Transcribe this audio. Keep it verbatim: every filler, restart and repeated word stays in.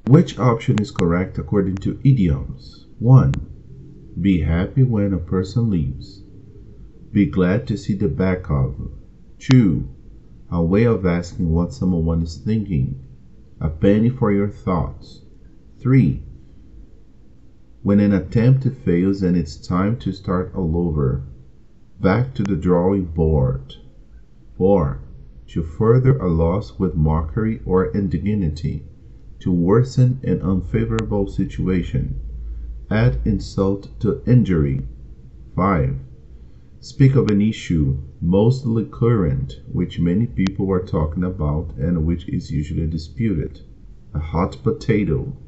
Which option is correct according to idioms? one. Be happy when a person leaves. Be glad to see the back of. two. A way of asking what someone is thinking. A penny for your thoughts. three. When an attempt fails and it's time to start all over. Back to the drawing board. four. To further a loss with mockery or indignity. To worsen an unfavorable situation. Add insult to injury. five. Speak of an issue mostly current, which many people are talking about and which is usually disputed. A hot potato.